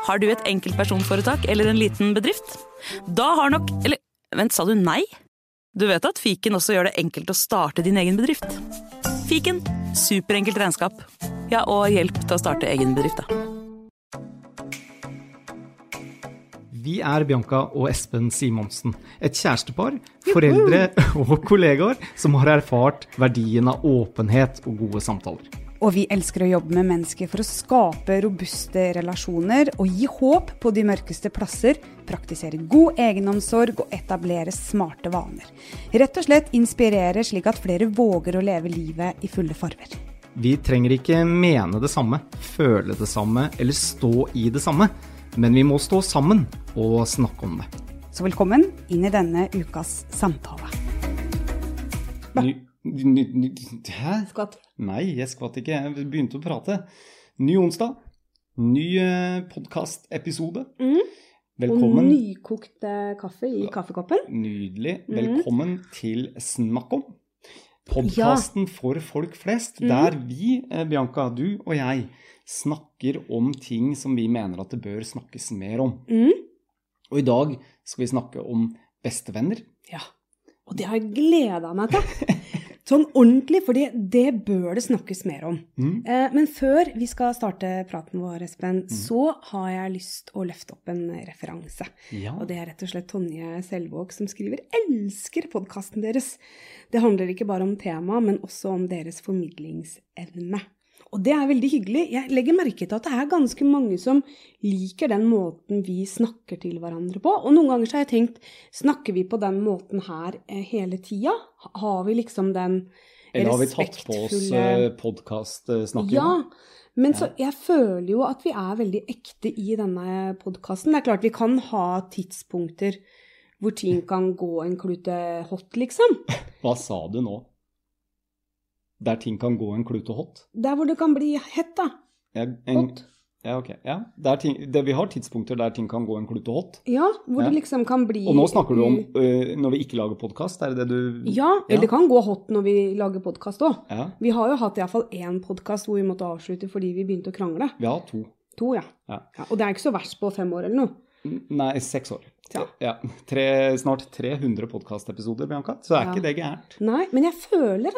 Har du et enkeltpersonforetak eller en liten bedrift? Da har nok... Eller, vent, sa du nei? Du vet at Fiken også gjør det enkelt å starte din egen bedrift. Fiken, superenkelt regnskap. Ja, og hjelp til å starte egen bedrift, da. Vi Bianca og Espen Simonsen, et kjærestepar, foreldre og kollegaer som har erfart verdien av åpenhet og gode samtaler. Og vi elsker å jobbe med mennesker for å skape robuste relasjoner og gi håp på de mørkeste plasser, praktisere god egenomsorg og etablere smarte vaner. Rett og slett inspirere slik at flere våger å leve livet i fulle farver. Vi trenger ikke mene det samme, føle det samme eller stå i det samme, men vi må stå sammen og snakke om det. Så velkommen inn i denne ukas samtale. Hæ? Skvatt. Nei, jeg skvatt ikke. Jeg begynte å prate. Ny onsdag. Ny podcast-episode. Velkommen. Og nykokt kaffe i kaffekoppen. Nydelig. Velkommen til Snakk om. Podcasten for folk flest, der vi, Bianca, du og jeg, snakker om ting som vi mener at det bør snakkes mer om. Og i dag skal vi snakke om bestevenner. Ja, og det har jeg gledet meg til. Sånn ordentlig, fordi det bør det snakkes mer om. Men før vi skal starte praten vår, Espen, så har jeg lyst å løfte opp en referanse. Ja. Og det er rett og slett Tonje Selvåg som skriver, elsker podcasten deres. Det handler ikke bare om tema, men også om deres formidlingsevne. Og det er veldig hyggelig. Jeg legger merke til at det er ganske mange som liker den måten vi snakker til hverandre på. Og noen ganger så har jeg tenkt, snakker vi på den måten her hele tiden? Har vi liksom den respektfulle... Eller har vi tatt på oss podcast-snakken? Ja, men så jeg føler jo at vi er veldig ekte i denne podcasten. Det er klart vi kan ha tidspunkter hvor ting kan gå en klute hot, liksom. Hva sa du nå? Der ting kan gå en klute hot? Der hvor det kan bli hett, da. Hot. Ja, ok. Ja. Vi har tidspunkter der ting kan gå en klute hot. Ja, hvor det liksom kan bli... Og nå snakker du om når vi ikke lager podcast, er det det du... Ja, eller det kan gå hot når vi lager podcast også. Ja. Vi har jo hatt i hvert fall en podcast hvor vi måtte avslutte fordi vi begynte å krangle. Vi har 2. 2, ja. Ja. Og det er ikke så verst på 5 år eller noe. Nei, 6 år. Ja. Snart 300 podcast-episoder, Bianca, så er ikke det gærent. Nei, men jeg føler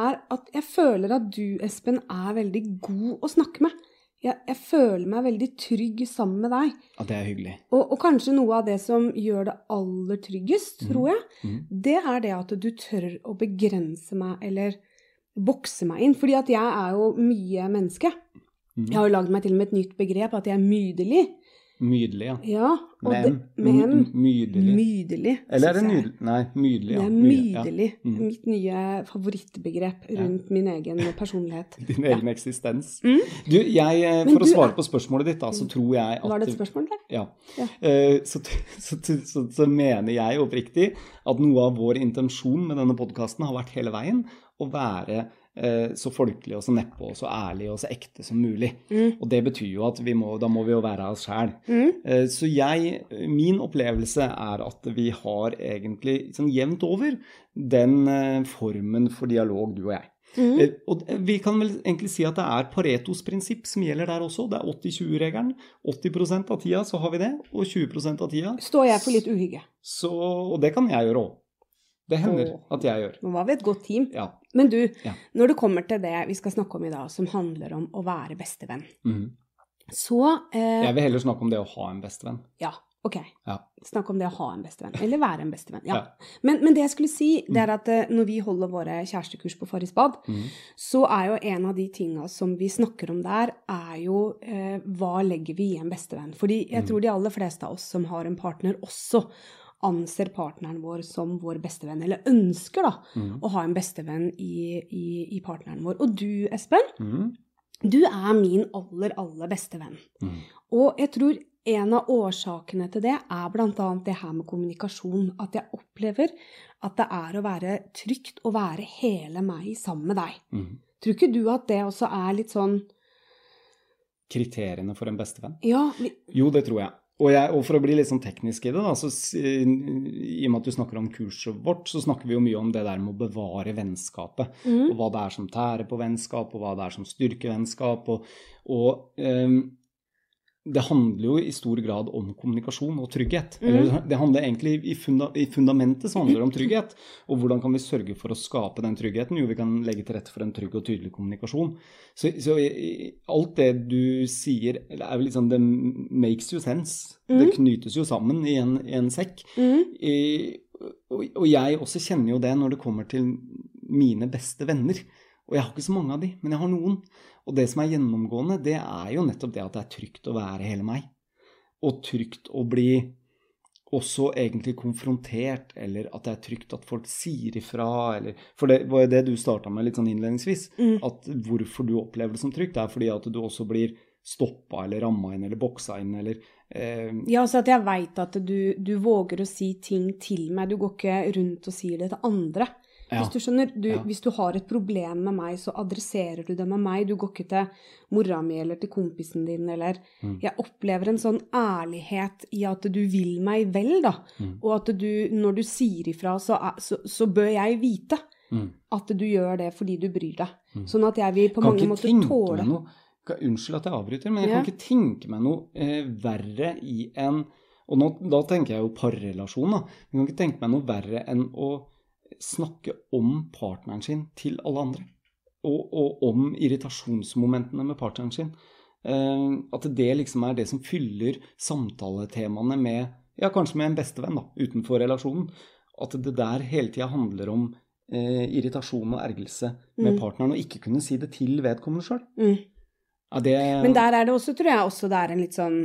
at du, Espen, er veldig god å snakke med. Jeg føler meg veldig trygg sammen med deg. Ja, det er hyggelig. Og kanskje noe av det som gjør det aller tryggest, tror jeg, det er det at du tør å begrense meg eller bokse meg inn. Fordi at jeg er jo mye menneske. Jeg har jo laget meg til og med et nytt begrep, at jeg er mydelig. Mydelig, ja. Ja. Men mydelig. Mydelig. Eller er det nydelig? Nei, mydelig, ja. Det er mydelig. Ja. Mitt nye favorittbegrep rundt min egen personlighet. Din egen eksistens. Du, for å svare på spørsmålet ditt da, så tror jeg at... Var det et spørsmål der? Ja. Så mener jeg oppriktig at noe av vår intensjon med denne podcasten har vært hele veien å være så folkelig og så neppe og så ærlig og så ekte som mulig. Og det betyr jo at da må vi jo være oss selv. Så min opplevelse er at vi har egentlig sånn jevnt over den formen for dialog, du og jeg. Og vi kan vel egentlig si at det er Paretos prinsipp som gjelder der også. Det er 80-20-regelen. 80% av tida så har vi det, og 20% av tida står jeg for litt uhygge. Og det kan jeg gjøre også. Det hender at jeg gjør. Nå var vi et godt team. Ja. Men du, når det kommer til det vi skal snakke om i dag, som handler om å være bestevenn, så... Jeg vil heller snakke om det å ha en bestevenn. Ja, ok. Ja. Snakk om det å ha en bestevenn, eller være en bestevenn. Ja. Men det jeg skulle si, det er at når vi holder våre kjærestekurs på Farris Bad, så er jo en av de tingene som vi snakker om der, er jo hva legger vi i en bestevenn? Fordi jeg tror de aller fleste av oss som har en partner også anser partneren vår som vår bestevenn, eller ønsker da å ha en bestevenn i partneren vår. Og du, Espen, du er min aller beste venn. Og jeg tror en av årsakene til det er blant annet det her med kommunikasjon, at jeg opplever at det er å være trygt å være hele meg sammen med deg. Tror ikke du at det også er litt sånn... Kriteriene for en bestevenn? Ja. Jo, det tror jeg. Og for å bli litt sånn teknisk i det, da, så, i og med at du snakker om kurset vårt, så snakker vi jo mye om det der med å bevare vennskapet, og hva det er som tærer på vennskap, og hva det er som styrker vennskap, og det handler jo i stor grad om kommunikasjon og trygghet. Eller det handler egentlig i fundamentet så handler det om trygghet. Og hvordan kan vi sørge for å skape den tryggheten? Jo, vi kan legge til rette for en trygg og tydelig kommunikasjon. Så alt det du sier, er jo litt sånn, det makes you sense. Det knytes jo sammen i en sekk. Og jeg også kjenner jo det når det kommer til mine beste venner. Og jeg har ikke så mange av de, men jeg har noen. Og det som er gjennomgående, det er jo nettopp det at det er trygt å være hele meg. Og trygt å bli også egentlig konfrontert, eller at det er trygt at folk sier ifra, eller, for det var jo det du startet med litt sånn innledningsvis, at hvorfor du opplever det som trygt, det er fordi at du også blir stoppet, eller rammet inn, eller bokset inn, eller... Ja, så at jeg vet at du våger å si ting til meg, du går ikke rundt og sier det til andre. Hvis du skjønner, hvis du har et problem med meg, så adresserer du det med meg. Du går ikke til mora mi eller til kompisen din, eller jeg opplever en sånn ærlighet i at du vil meg vel, da. Og at når du sier ifra, så bør jeg vite at du gjør det fordi du bryr deg. Sånn at jeg vil på mange måter tåle. Unnskyld at jeg avbryter, men jeg kan ikke tenke meg noe verre i en, og da tenker jeg jo parrelasjon, da. Jeg kan ikke tenke meg noe verre enn å snakke om partneren sin til alle andre, og om irritasjonsmomentene med partneren sin. At det liksom er det som fyller samtaletemaene med, ja, kanskje med en bestevenn da, utenfor relasjonen. At det der hele tiden handler om irritasjon og ergelse med partneren, og ikke kunne si det til vedkommende selv. Men der er det også, tror jeg, også det er en litt sånn...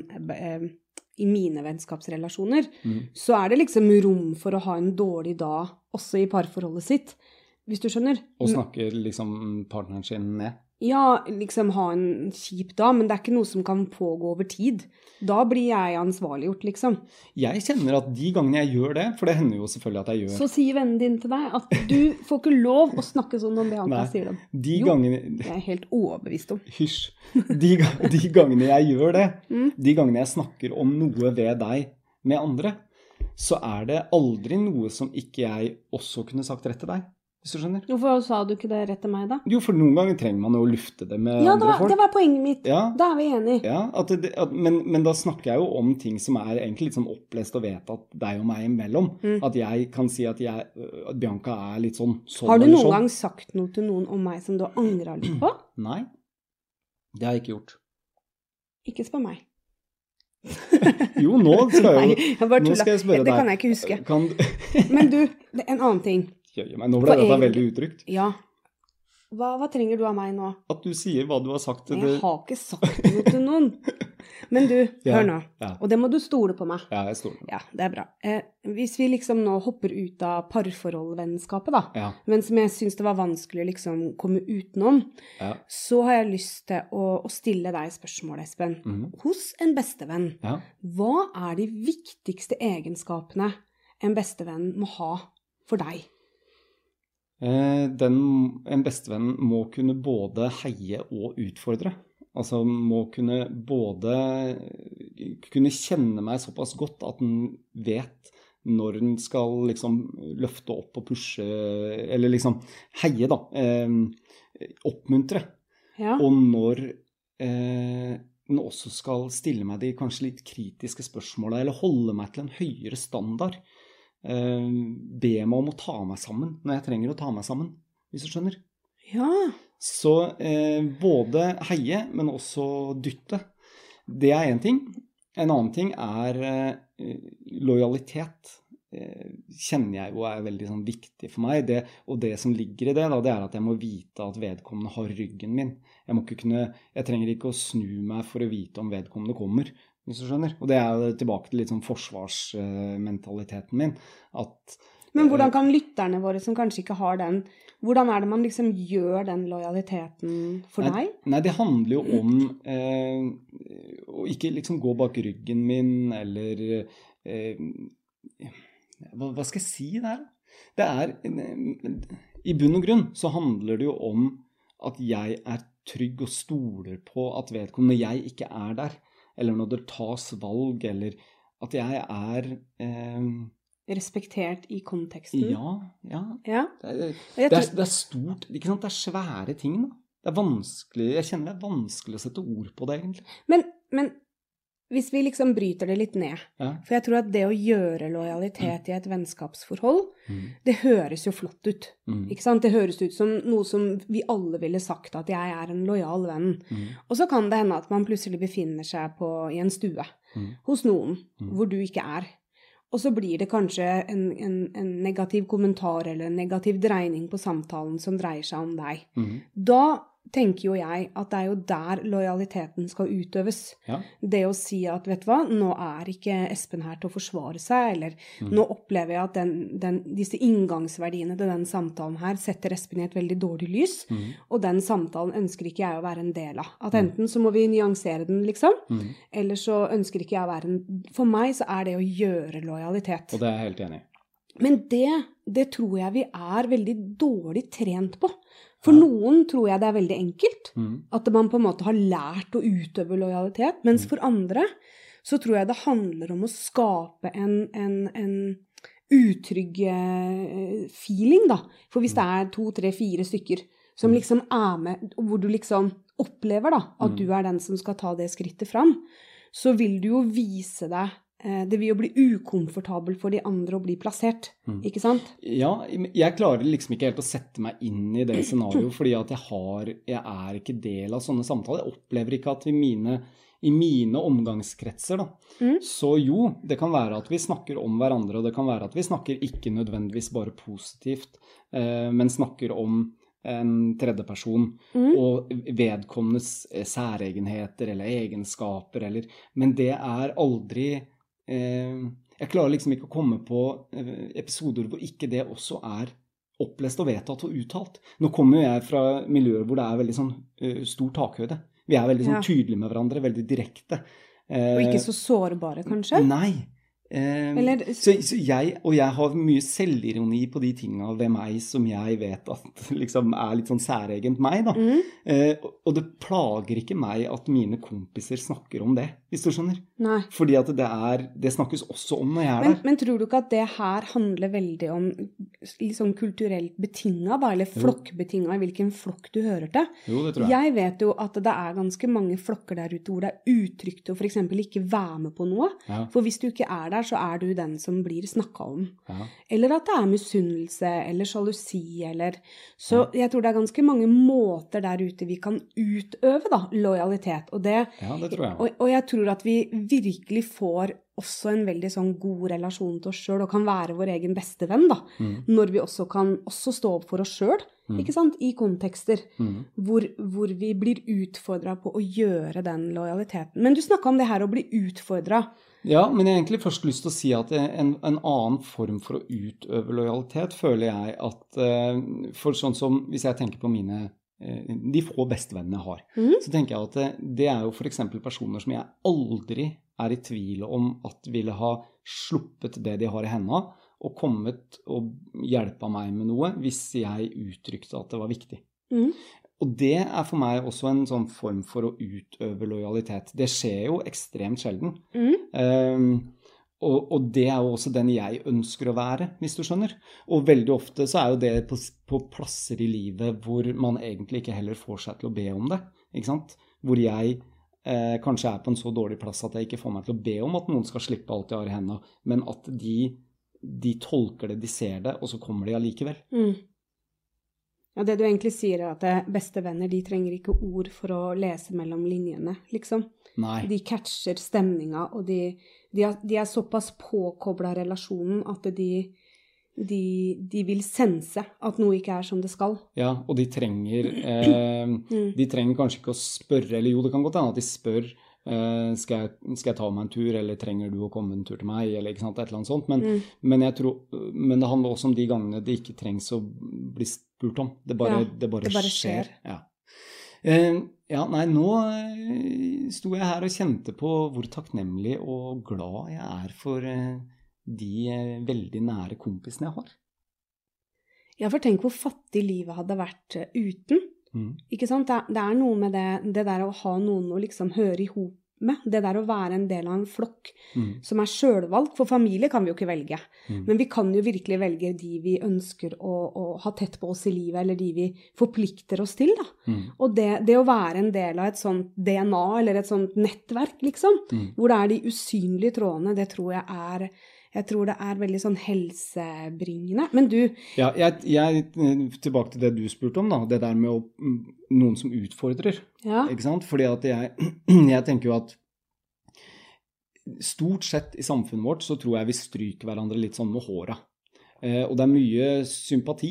I mine vennskapsrelasjoner, så er det liksom rom for å ha en dårlig dag også i parforholdet sitt, hvis du skjønner. Og snakke liksom partneren sin ned? Ja, liksom ha en kjip dag, men det er ikke noe som kan pågå over tid. Da blir jeg ansvarliggjort, liksom. Jeg kjenner at de gangene jeg gjør det, for det hender jo selvfølgelig at jeg gjør... Så sier vennen din til deg at du får ikke lov å snakke sånn om Bianca sier dem. Gangene... Jeg er helt overbevist om. Hysj. De gangene jeg gjør det, de gangene jeg snakker om noe ved deg med andre, så er det aldri noe som ikke jeg også kunne sagt rett til deg. Hvis du skjønner. Hvorfor sa du ikke det rett til meg da? Jo, for noen ganger trenger man å lufte det med andre folk. Ja, det var poenget mitt. Ja. Da er vi enige. Ja, men da snakker jeg jo om ting som er egentlig litt sånn opplest og vedtatt deg og meg imellom. At jeg kan si at Bianca er litt sånn Har du noen gang sagt noe til noen om meg som du angrer litt på? Nei, det har jeg ikke gjort. Ikke spør meg. Jo, nå skal jeg spørre deg. Det kan jeg ikke huske. Men du, en annen ting. Men nå ble dette veldig utrygt. Ja. Hva trenger du av meg nå? At du sier hva du har sagt til det. Jeg har ikke sagt noe til noen. Men du, hør nå. Ja. Og det må du stole på meg. Ja, jeg stoler på meg. Ja, det er bra. Hvis vi liksom nå hopper ut av parforholdvennskapet da, men som jeg synes det var vanskelig å liksom komme utenom, så har jeg lyst til å stille deg spørsmål, Espen. Hos en bestevenn, hva er de viktigste egenskapene en bestevenn må ha for deg? En bestevenn må kunne både heie og utfordre. Altså må kunne kunne kjenne meg såpass godt at den vet når den skal liksom løfte opp og pushe, eller liksom heie da, oppmuntre. Ja. Og når den også skal stille meg de kanskje litt kritiske spørsmålene, eller holde meg til en høyere standard. Be meg om å ta meg sammen når jeg trenger å ta meg sammen, hvis du skjønner. Ja. Så både heie, men også dytte. Det er en ting. En annen ting er lojalitet. Kjenner jeg jo er veldig sånn, viktig for meg. Og det som ligger i det, da, det er at jeg må vite at vedkommende har ryggen min. Jeg trenger ikke å snu meg for å vite om vedkommende kommer, hvis du skjønner. Og det er jo tilbake til litt sånn forsvarsmentaliteten min. Men hvordan kan lytterne våre som kanskje ikke har den, hvordan er det man liksom gjør den lojaliteten for deg? Nei, det handler jo om å ikke liksom gå bak ryggen min, eller hva skal jeg si der? Det er, i bunn og grunn så handler det jo om at jeg er trygg og stoler på at vedkommende jeg ikke er der, eller når det tas valg, eller at jeg er... respektert i konteksten. Ja. Det er stort, ikke sant? Det er svære ting da. Det er vanskelig, jeg kjenner det er vanskelig å sette ord på det egentlig. Men hvis vi liksom bryter det litt ned, for jeg tror at det å gjøre lojalitet i et vennskapsforhold, det høres jo flott ut, ikke sant? Det høres ut som noe som vi alle ville sagt at jeg en lojal venn. Og så kan det hende at man plutselig befinner seg i en stue hos noen hvor du ikke Og så blir det kanskje en negativ kommentar eller en negativ dreining på samtalen som dreier seg om deg. Da tenker jo jeg at det jo der lojaliteten skal utøves. Det å si at, vet du hva, nå ikke Espen her til å forsvare seg, eller nå opplever jeg at disse inngangsverdiene til den samtalen her setter Espen i et veldig dårlig lys, og den samtalen ønsker ikke jeg å være en del av. At enten så må vi nyansere den, liksom, eller så ønsker ikke jeg å være For meg så det å gjøre lojalitet. Og det jeg helt enig i. Men det tror jeg vi veldig dårlig trent på. For noen tror jeg det veldig enkelt, at man på en måte har lært å utøve lojalitet, mens for andre så tror jeg det handler om å skape en utrygg feeling, da. For hvis det 2, 3, 4 stykker som liksom med, hvor du liksom opplever da, at du den som skal ta det skrittet fram, så vil du jo vise deg det vil jo bli ukomfortabel for de andre å bli plassert, ikke sant? Ja, jeg klarer liksom ikke helt å sette meg inn i det scenarioet, fordi at jeg ikke del av sånne samtaler. Jeg opplever ikke at i mine omgangskretser da, så jo, det kan være at vi snakker om hverandre, og det kan være at vi snakker ikke nødvendigvis bare positivt, men snakker om en tredje person, og vedkommendes særegenheter eller egenskaper, men det aldri jeg klarer liksom ikke å komme på episoder hvor ikke det også opplest og vedtatt og uttalt. Nå kommer jeg fra miljøer hvor det veldig sånn stor takhøyde. Vi veldig sånn tydelige med hverandre, veldig direkte. Og ikke så sårbare, kanskje? Nei. Så jeg har mye selvironi på de tingene ved meg som jeg vet at liksom litt sånn særegent meg da. Og det plager ikke meg at mine kompiser snakker om det, hvis du skjønner. Nei. Fordi at det snakkes også om når jeg der. Men tror du ikke at det her handler veldig om liksom kulturelt betinget da, eller flokkbetinget i hvilken flokk du hører til? Jo, det tror jeg. Jeg vet jo at det ganske mange flokker der ute hvor det utrygt å for eksempel ikke være med på noe. For hvis du ikke der, så du den som blir snakket om. Eller at det misunnelse, eller sjalusi, eller... Så jeg tror det ganske mange måter der ute vi kan utøve da, lojalitet. Og det tror jeg. Og jeg tror at vi virkelig får også en veldig sånn god relasjon til oss selv, og kan være vår egen beste venn da, når vi også kan stå opp for oss selv, ikke sant, i kontekster hvor vi blir utfordret på å gjøre den lojaliteten. Men du snakket om det her å bli utfordret. Ja, men jeg har egentlig først lyst til å si at en annen form for å utøve lojalitet føler jeg at, for sånn som hvis jeg tenker på de få bestevennene jeg har, så tenker jeg at det jo for eksempel personer som jeg aldri i tvil om at ville ha sluppet det de har i hendene, og kommet og hjelpet meg med noe hvis jeg uttrykte at det var viktig. Og det for meg også en sånn form for å utøve lojalitet. Det skjer jo ekstremt sjelden. Og det jo også den jeg ønsker å være, hvis du skjønner. Og veldig ofte så jo det på plasser i livet hvor man egentlig ikke heller får seg til å be om det, ikke sant? Hvor jeg kanskje på en så dårlig plass at jeg ikke får meg til å be om at noen skal slippe alt jeg har i hendene, men at de tolker det, de ser det, og så kommer de allikevel. Ja, det du egentlig sier at beste venner, de trenger ikke ord for å lese mellom linjene, liksom. Nei. De catcher stemninga, og de såpass påkoblet relasjonen at de vil sense at noe ikke som det skal. Ja, og de trenger kanskje ikke å spørre, eller jo, det kan godt hende at de spør, skal jeg ta meg en tur, eller trenger du å komme en tur til meg, eller ikke sant, et eller annet sånt, men jeg tror, men det handler også om de gangene det ikke trengs å bli spurt om. Det bare skjer. Ja. Nei, nå sto jeg her og kjente på hvor takknemlig og glad jeg for de veldig nære kompisene jeg har. Ja, for tenk hvor fattig livet hadde vært uten. Ikke sant? Det noe med det der å ha noen å liksom høre i hop med. Det der å være en del av en flokk som selvvalgt. For familie kan vi jo ikke velge. Men vi kan jo virkelig velge de vi ønsker å ha tett på oss i livet, eller de vi forplikter oss til, da. Og det å være en del av et sånt DNA, eller et sånt nettverk, liksom, hvor det de usynlige trådene, det tror jeg tror det veldig sånn helsebringende. Men du... Ja, jeg tilbake til det du spurte om da, det der med noen som utfordrer, ikke sant? Fordi at jeg tenker jo at stort sett i samfunnet vårt så tror jeg vi stryker hverandre litt sånn med håret. Og det mye sympati.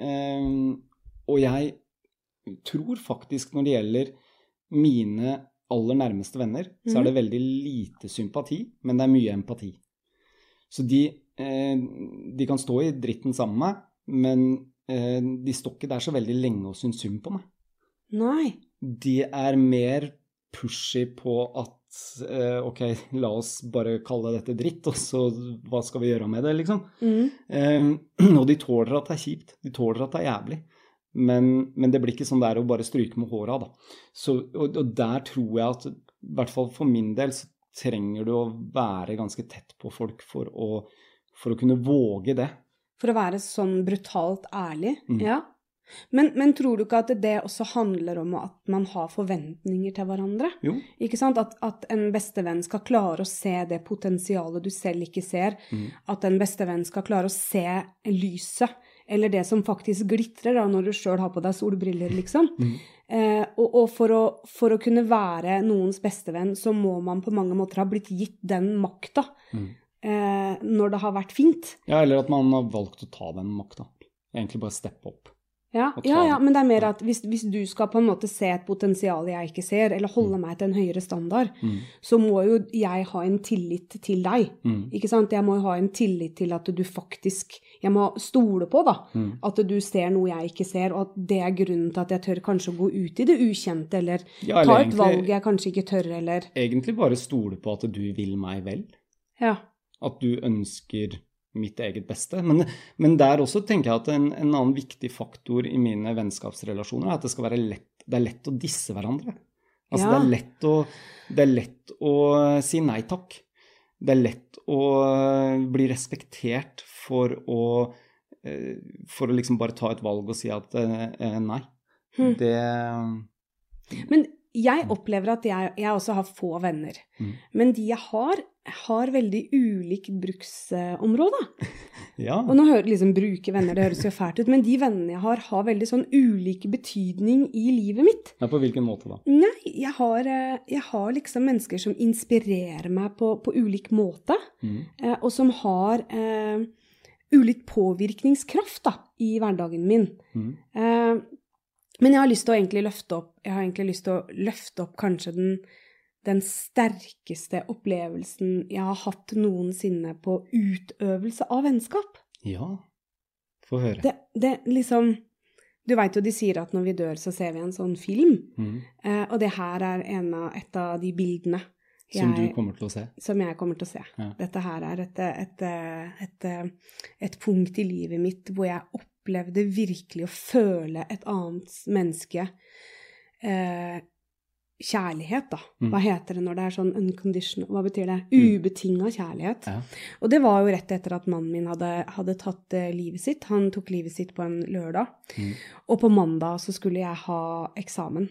Og jeg tror faktisk når det gjelder mine aller nærmeste venner, så det veldig lite sympati, men det mye empati. Så de kan stå i dritten sammen med meg, men de står ikke der så veldig lenge og synes synd på meg. Nei. De mer pushy på at, ok, la oss bare kalle dette dritt, og så hva skal vi gjøre med det, liksom? Og de tåler at det kjipt, de tåler at det jævlig. Men det blir ikke sånn der å bare stryke med håret, da. Så, og der tror jeg at, i hvert fall for min del, så trenger du å være ganske tett på folk for å kunne våge det. For å være sånn brutalt ærlig, ja. Men tror du ikke at det også handler om at man har forventninger til hverandre? Jo. Ikke sant? At en bestevenn skal klare å se det potensialet du selv ikke ser. At en bestevenn skal klare å se lyset, eller det som faktisk glitrer da, når du selv har på deg solbriller, liksom. Og for å kunne være noens bestevenn, så må man på mange måter ha blitt gitt den makta når det har vært fint. Ja, eller at man har valgt å ta den makta. Egentlig bare steppe opp. Ja, men det mer at hvis du skal på en måte se et potensial jeg ikke ser, eller holde meg til en høyere standard, så må jo jeg ha en tillit til deg. Ikke sant? Jeg må ha en tillit til at du faktisk, jeg må stole på da, at du ser noe jeg ikke ser, og at det grunnen til at jeg tør kanskje å gå ut i det ukjente, eller ta et valg jeg kanskje ikke tør, eller... Egentlig bare stole på at du vil meg vel. Ja. At du ønsker mitt eget beste. Men der også tenker jeg at en annen viktig faktor i mine vennskapsrelasjoner at det skal være lett å disse hverandre. Altså det lett å si nei takk. Det lett å bli respektert for å liksom bare ta et valg og si at nei. Men jeg opplever at jeg også har få venner. Men de jeg har veldig ulikt bruksområde. Ja. Og nå hører liksom bruke venner, det høres jo fælt ut, men de vennene jeg har veldig sånn ulike betydning i livet mitt. Ja, på hvilken måte da? Nei, jeg har liksom mennesker som inspirerer meg på ulik måte, og som har ulik påvirkningskraft da, i hverdagen min. Men jeg har lyst til å egentlig løfte opp kanskje den sterkeste opplevelsen jeg har hatt noensinne på utøvelse av vennskap. Ja, få høre. Det liksom, du vet jo de sier at når vi dør så ser vi en sånn film, og det her et av de bildene som du kommer til å se? Som jeg kommer til å se. Ja. Dette her et punkt i livet mitt hvor jeg opplevde virkelig å føle et annet menneske kjærlighet da. Hva heter det når det sånn unconditional? Hva betyr det? Ubetinget kjærlighet. Ja. Og det var jo rett etter at mannen min hadde tatt livet sitt. Han tok livet sitt på en lørdag. Og på mandag så skulle jeg ha eksamen.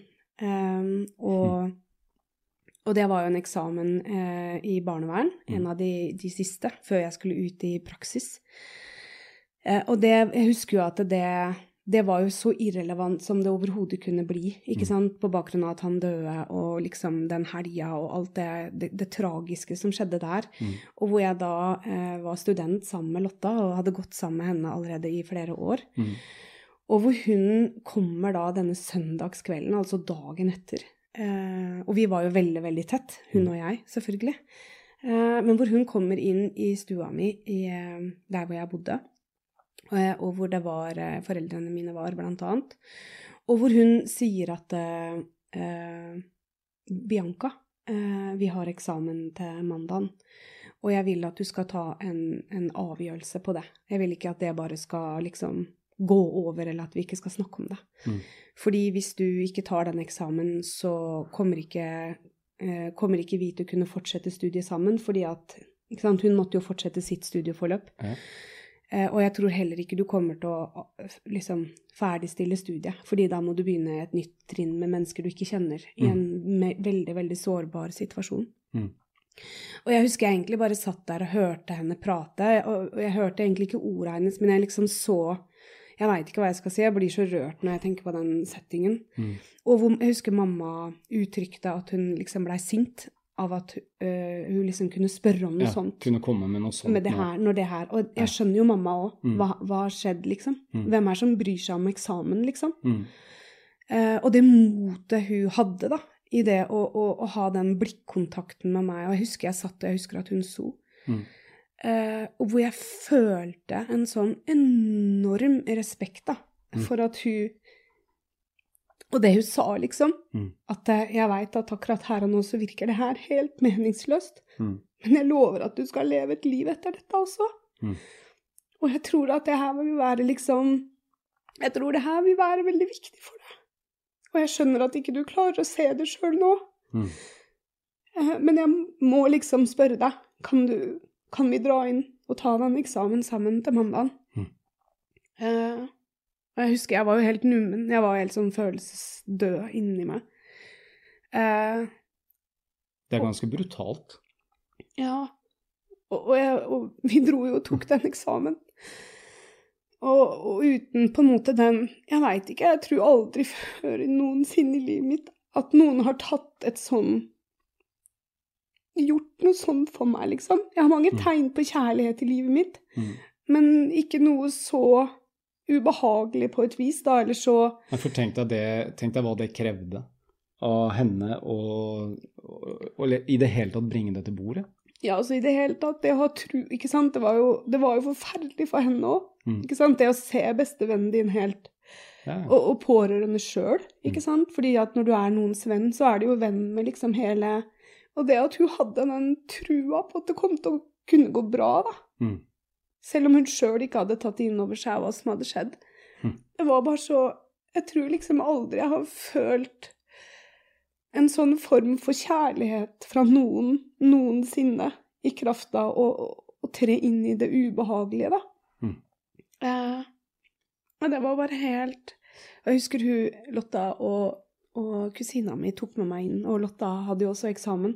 Og det var jo en eksamen i barnevern, en av de siste, før jeg skulle ut i praksis. Og jeg husker jo at det var jo så irrelevant som det overhodet kunne bli, ikke sant? På bakgrunn av at han døde, og liksom den helga, og alt det tragiske som skjedde der. Og hvor jeg da var student sammen med Lotta, og hadde gått sammen med henne allerede i flere år. Og hvor hun kommer da denne søndagskvelden, altså dagen etter. Og vi var jo veldig, veldig tett, hun og jeg, selvfølgelig. Men hvor hun kommer inn i stua mi, der hvor jeg bodde, og hvor det var, foreldrene mine var blant annet, og hvor hun sier at Bianca, vi har eksamen til mandagen, og jeg vil at du skal ta en avgjørelse på det. Jeg vil ikke at det bare skal liksom gå over, eller at vi ikke skal snakke om det. Fordi hvis du ikke tar den eksamen, så kommer ikke kommer ikke vi til å kunne fortsette studiet sammen, fordi at, ikke sant, hun måtte jo fortsette sitt studieforløp. Ja. Og jeg tror heller ikke du kommer til å liksom ferdigstille studiet, fordi da må du begynne et nytt trinn med mennesker du ikke kjenner, i en veldig, veldig sårbar situasjon. Og jeg husker jeg egentlig bare satt der og hørte henne prate, og jeg hørte egentlig ikke ordene hennes, men jeg liksom så, jeg vet ikke hva jeg skal si, jeg blir så rørt når jeg tenker på den settingen. Og jeg husker mamma uttrykte at hun liksom ble sint av at hun liksom kunne spørre om noe sånt. Kunne komme med noe sånt. Med det her, når det her. Og jeg skjønner jo mamma også, hva har skjedd liksom? Hvem er som bryr seg om eksamen liksom? Og det motet hun hadde da, i det å ha den blikkontakten med meg, og jeg husker jeg satt og jeg husker at hun så. Og hvor jeg følte en sånn enorm respekt da, for at hun, og det hun sa liksom, at jeg vet at akkurat her og nå så virker det her helt meningsløst, men jeg lover at du skal leve et liv etter dette også. Og jeg tror at det her vil være liksom, jeg tror det her vil være veldig viktig for deg. Og jeg skjønner at ikke du klarer å se det selv nå. Men jeg må liksom spørre deg, kan vi dra inn og ta den eksamen sammen til mandagen? Og jeg husker jeg var jo helt nummen, jeg var helt sånn følelsesdød inni meg. Det ganske brutalt. Ja, og vi dro jo og tok den eksamen. Og uten på en måte den, jeg vet ikke, jeg tror aldri før noensinne i livet mitt at noen har tatt et sånn, gjort noe sånt for meg, liksom. Jeg har mange tegn på kjærlighet i livet mitt, men ikke noe så ubehagelig på et vis, da, eller så... For tenk deg hva det krevde av henne, og i det hele tatt bringe det til bordet. Ja, altså i det hele tatt, det å ha tro, ikke sant? Det var jo forferdelig for henne også, ikke sant? Det å se bestevennen din helt, og pårørende selv, ikke sant? Fordi at når du er noens venn, så er det jo venn med liksom hele, og det at hun hadde den trua på at det kom til å kunne gå bra, da. Selv om hun selv ikke hadde tatt inn over seg hva som hadde skjedd. Det var bare så, jeg tror liksom aldri jeg har følt en sånn form for kjærlighet fra noensinne i kraft av å tre inn i det ubehagelige, da. Og det var bare helt... Jeg husker Lotta og kusina mi tok med meg inn, og Lotta hadde jo også eksamen.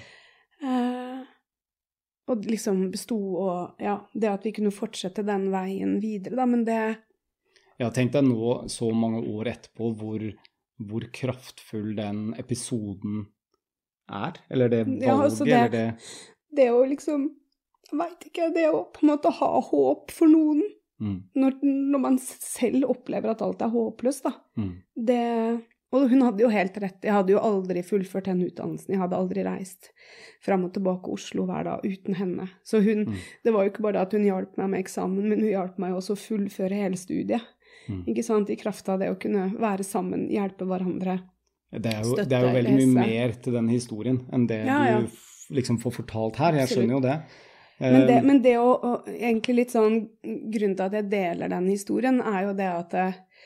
Og liksom bestod, og ja, det at vi kunne fortsette den veien videre, da, men det... Ja, tenk deg nå så mange år etterpå hvor kraftfull den episoden er, eller det valget, altså eller det... Det å liksom, jeg vet ikke, det å på en måte ha håp for noen, når man selv opplever at alt er håpløst, da. Og hun hadde jo helt rett, jeg hadde jo aldri fullført den utdannelsen, jeg hadde aldri reist frem og tilbake Oslo hver dag uten henne. Så det var jo ikke bare at hun hjalp meg med eksamen, men hun hjalp meg også å fullføre hele studiet. Ikke sant? I kraft av det å kunne være sammen, hjelpe hverandre, det er jo veldig mye mer til den historien enn det du liksom får fortalt her. Jeg skjønner jo det. Men det å egentlig litt sånn, grunnen til at jeg deler den historien, er jo det at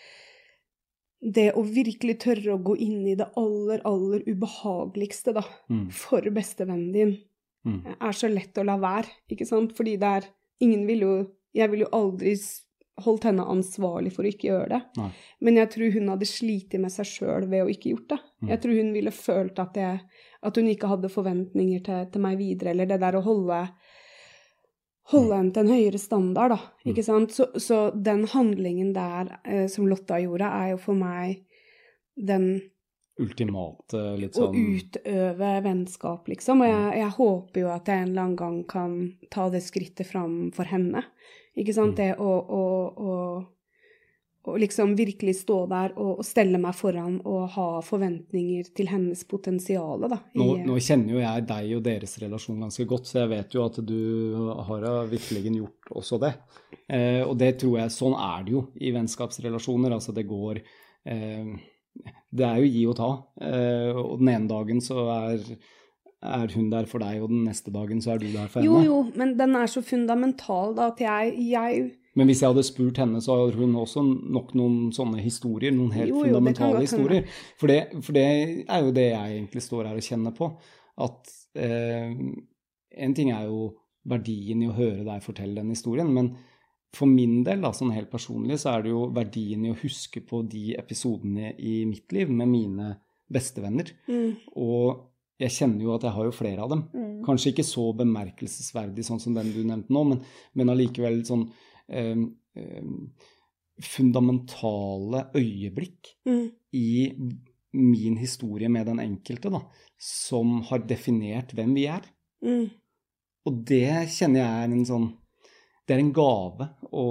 det å virkelig tørre å gå inn i det aller, aller ubehageligste da, for bestevennen din, er så lett å la være, ikke sant? Fordi jeg vil jo aldri holdt henne ansvarlig for å ikke gjøre det. Nei. Men jeg tror hun hadde slitt med seg selv ved å ikke gjort det. Jeg tror hun ville følt at hun ikke hadde forventninger til meg videre, eller det der å holde henne til en høyere standard, da, ikke sant? Så den handlingen der som Lotta gjorde, er jo for meg den ultimate, litt sånn... Å utøve vennskap, liksom. Og jeg håper jo at jeg en eller annen gang kan ta det skrittet fram for henne. Ikke sant? Det å liksom virkelig stå der og stelle meg foran og ha forventninger til hennes potensiale, da. Nå kjenner jo jeg deg og deres relasjon ganske godt, så jeg vet jo at du har virkelig gjort også det. Og det tror jeg, sånn er det jo i vennskapsrelasjoner, altså det går... det er jo gi og ta, og den ene dagen så er hun der for deg, og den neste dagen så er du der for henne. Jo, men den er så fundamental da, at jeg Men hvis jeg hadde spurt henne, så har hun også nok noen sånne historier, noen helt fundamentale historier. For det er jo det jeg egentlig står her og kjenner på. At en ting er jo verdien i å høre deg fortelle den historien, men for min del, da, sånn helt personlig, så er det jo verdien i å huske på de episodene i mitt liv med mine bestevenner. Og jeg kjenner jo at jeg har jo flere av dem. Kanskje ikke så bemerkelsesverdig sånn som den du nevnte nå, men allikevel sånn fundamentale øyeblikk i min historie med den enkelte, da, som har definert hvem vi er. Og det kjenner jeg er en sånn, det er en gave å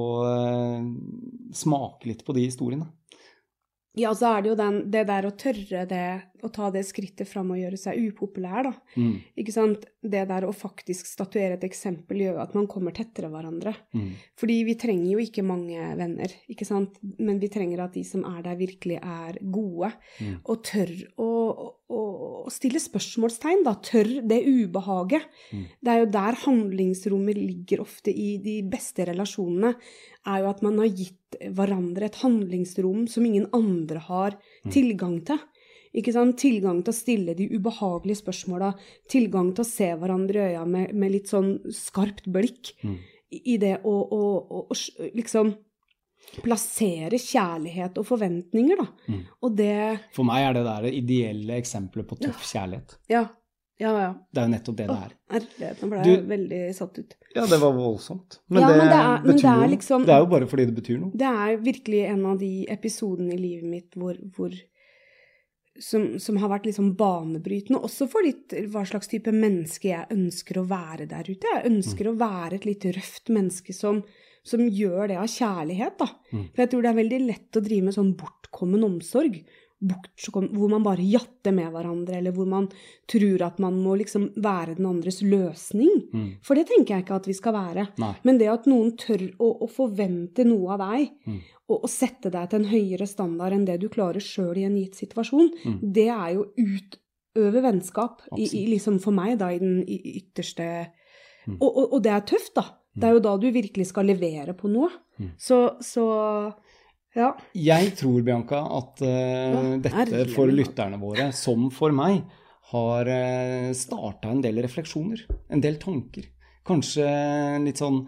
smake litt på de historiene. Ja, så er det jo det der å tørre det, å ta det skrittet fram og gjøre seg upopulær, da. Ikke sant? Det der å faktisk statuere et eksempel gjør at man kommer tettere hverandre. Fordi vi trenger jo ikke mange venner, ikke sant? Men vi trenger at de som er der virkelig er gode, og tør å stille spørsmålstegn, da. Tør det ubehaget. Det er jo der handlingsrommet ligger ofte i de beste relasjonene, er jo at man har gitt hverandre et handlingsrom som ingen andre har tilgang til. Ikke sant? Tilgang til å stille de ubehagelige spørsmålene, tilgang til å se hverandre i øya med litt sånn skarpt blikk i det å liksom plassere kjærlighet og forventninger, da. Og det... For meg er det der det ideelle eksemplet på tøff kjærlighet. Ja. Det er jo nettopp det det er. Nå ble jeg veldig satt ut. Ja, det var voldsomt. Men, det er liksom... Det er jo bare fordi det betyr noe. Det er virkelig en av de episodene i livet mitt som har vært liksom banebrytende, også for hva slags type menneske jeg ønsker å være der ute. Jeg ønsker å være et litt røft menneske som gjør det av kjærlighet, da. For jeg tror det er veldig lett å drive med sånn bortkommen omsorg, hvor man bare jatter med hverandre, eller hvor man tror at man må liksom være den andres løsning. For det tenker jeg ikke at vi skal være. Nei. Men det at noen tør å forvente noe av deg, og sette deg til en høyere standard enn det du klarer selv i en gitt situasjon, det er jo utøve vennskap, liksom for meg da, i den ytterste... Og det er tøft, da. Det er jo da du virkelig skal levere på noe. Så ja. Jeg tror, Bianca, at dette for lytterne våre, som for meg, har startet en del refleksjoner, en del tanker. Kanskje litt sånn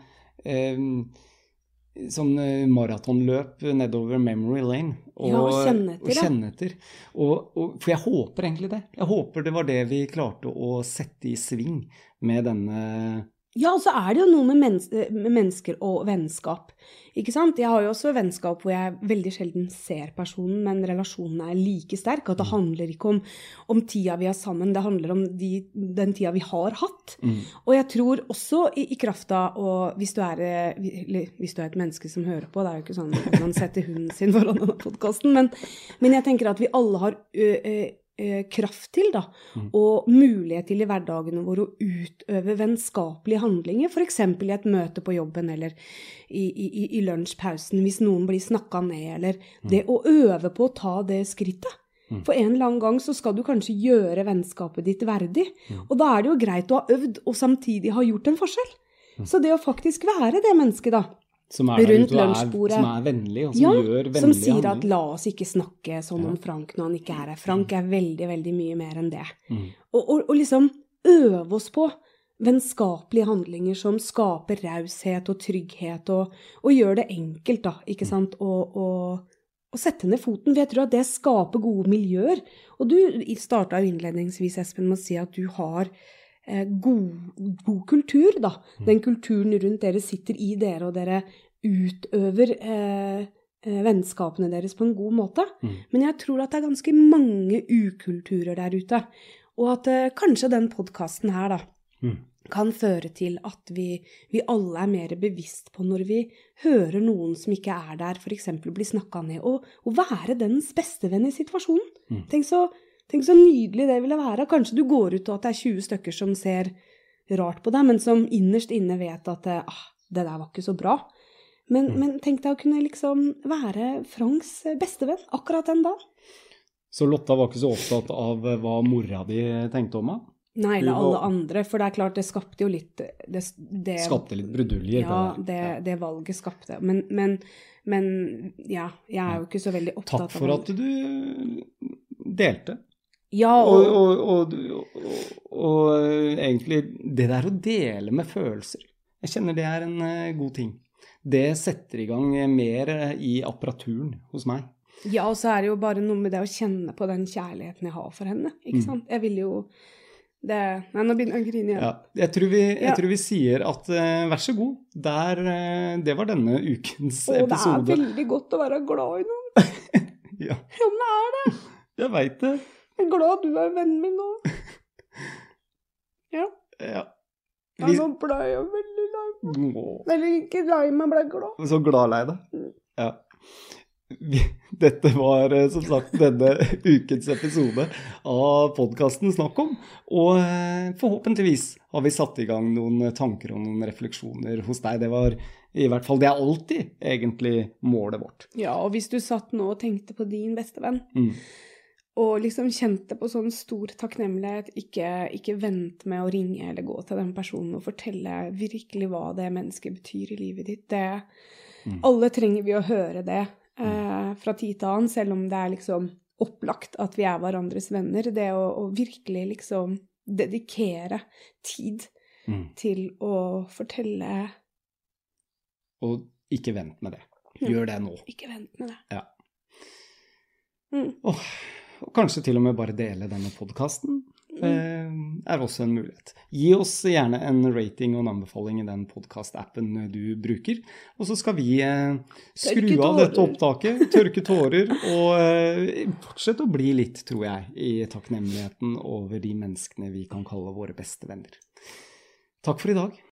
maratonløp nedover memory lane. Og kjenne etter. For jeg håper egentlig det. Jeg håper det var det vi klarte å sette i sving med denne... Ja, og så er det jo noe med mennesker og vennskap, ikke sant? Jeg har jo også vennskap hvor jeg veldig sjelden ser personen, men relasjonen er like sterk, at det handler ikke om tida vi er sammen, det handler om den tida vi har hatt. Og jeg tror også i krafta, og hvis du er et menneske som hører på, det er jo ikke sånn at man setter hunden sin foran denne podcasten, men jeg tenker at vi alle har kraft til, da, og mulighet til i hverdagene våre å utøve vennskapelige handlinger, for eksempel i et møte på jobben, eller i lunsjpausen, hvis noen blir snakket ned, eller det å øve på å ta det skrittet. For en eller annen gang så skal du kanskje gjøre vennskapet ditt verdig, og da er det jo greit å ha øvd, og samtidig ha gjort en forskjell. Så det å faktisk være det mennesket, da, som er rundt lunsjbordet, som er vennlig, og som gjør vennlige handlinger. Som sier at la oss ikke snakke sånn om Frank når han ikke er her. Frank er veldig, veldig mye mer enn det. Og liksom øve oss på vennskapelige handlinger som skaper raushet og trygghet, og gjør det enkelt, da, ikke sant? Og sette ned foten, for jeg tror at det skaper gode miljøer. Og du startet jo innledningsvis, Espen, med å si at du har god kultur, da. Den kulturen rundt dere sitter i dere, og dere utøver vennskapene deres på en god måte. Men jeg tror at det er ganske mange ukulturer der ute, og at kanskje den podcasten her, da, kan føre til at vi alle er mer bevisst på når vi hører noen som ikke er der, for eksempel blir snakket ned, og være dens bestevenn i situasjonen. Tenk så nydelig det ville være. Kanskje du går ut og at det er 20 stykker som ser rart på deg, men som innerst inne vet at det der var ikke så bra. Men tenk deg å kunne liksom være Franks bestevenn akkurat den da. Så Lotta var ikke så opptatt av hva mora di tenkte om henne? Neile alle andre, for det klart, det skapte jo litt det skapte litt bruduljer. Ja, det valget skapte. Men ja, jeg jo ikke så veldig opptatt av Takk for at du delte. Ja, og egentlig det der å dele med følelser. Jeg kjenner det en god ting. Det setter i gang mer i apparaturen hos meg. Ja, og så det jo bare noe med det å kjenne på den kjærligheten jeg har for henne, ikke sant? Jeg vil jo Nei, nå begynner jeg å grine igjen. Ja, jeg tror vi sier at vær så god, det var denne ukens episode. Det veldig godt å være glad i noen. Ja. Ja, men det. Jeg vet det. Jeg glad du vennen min nå. Ja. Ja. Nå ble jeg veldig lei meg. Eller ikke lei meg, ble glad. Så glad lei deg. Ja. Dette var som sagt denne ukens episode av podcasten Snakk om, og forhåpentligvis har vi satt i gang noen tanker og noen refleksjoner hos deg. Det var i hvert fall, det alltid egentlig målet vårt. Ja, og hvis du satt nå og tenkte på din beste venn, og liksom kjente på sånn stor takknemlighet, ikke vent med å ringe eller gå til den personen og fortelle virkelig hva det mennesket betyr i livet ditt. Alle trenger vi å høre det. Fra tid til annen, selv om det liksom opplagt at vi hverandres venner, det å virkelig liksom dedikere tid til å fortelle. Og ikke vent med det. Gjør det nå. Ikke vent med det. Ja. Og kanskje til og med bare dele denne podcasten også en mulighet. Gi oss gjerne en rating og en anbefaling i den podcast-appen du bruker, og så skal vi skru av dette opptaket, tørke tårer, og fortsette å bli litt, tror jeg, i takknemligheten over de menneskene vi kan kalle våre beste venner. Takk for i dag.